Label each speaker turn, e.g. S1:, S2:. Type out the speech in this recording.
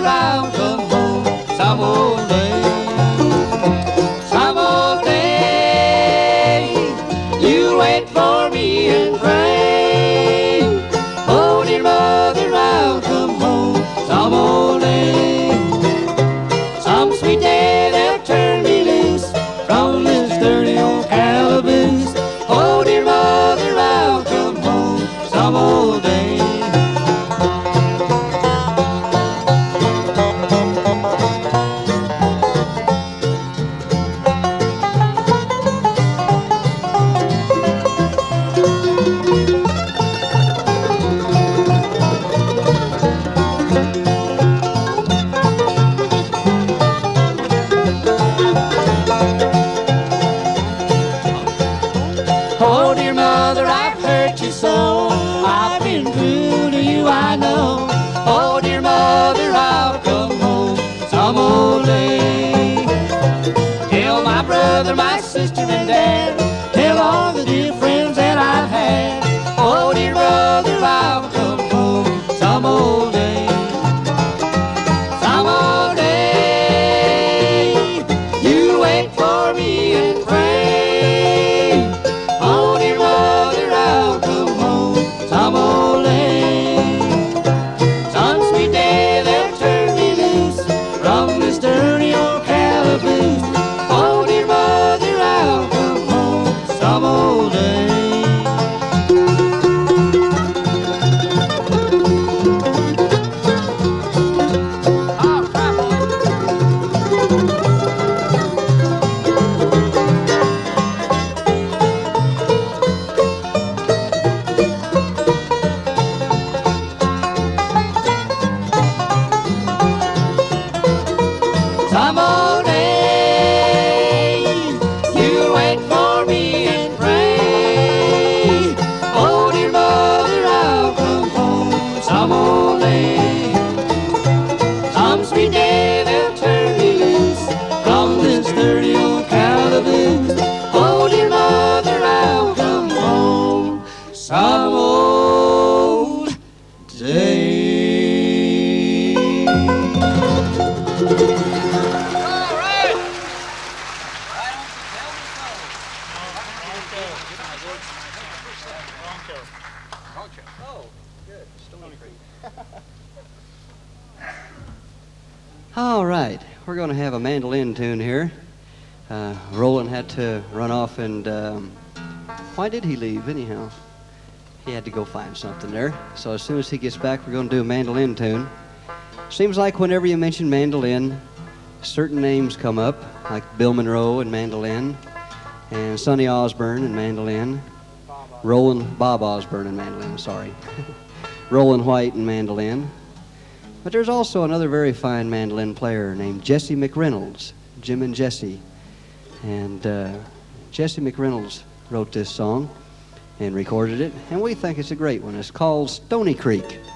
S1: mother, I'll come home some old day. Some old day, you'll wait for me and pray. Oh, dear mother, I'll come home some old day. Some sweet day they'll turn me loose from this dirty old calaboose. Oh, dear mother, I'll come home some old day. Oh, dear mother, I've hurt you so. I've been cruel to you, I know. Oh, dear mother, I'll come home some old day. Tell my brother, my sister, and dad. Tell all the dear friends that I've had. Oh, dear brother, I'll come home some old day. Some old day, you wait for me and pray. Oh, dear mother, I'll come home some old day. Some sweet day they'll turn me loose from this dirty old calaboose. Oh, dear mother, I'll come home some old day. Oh, crap. Some old day, you'll wait for me and pray. Oh, dear mother, I'll come home some old day. Some sweet day they'll turn me loose from this dirty old calaboose. Oh, dear mother, I'll come home some old day.
S2: All right, we're going to have a mandolin tune here. Roland had to run off and, why did he leave anyhow? He had to go find something there. So as soon as he gets back, we're going to do a mandolin tune. Seems like whenever you mention mandolin, certain names come up, like Bill Monroe and mandolin, and Sonny Osborne and mandolin, Bob Osborne and mandolin, sorry. Roland White and mandolin. But there's also another very fine mandolin player named Jesse McReynolds, Jim and Jesse. And Jesse McReynolds wrote this song and recorded it, and we think it's a great one. It's called Stony Creek.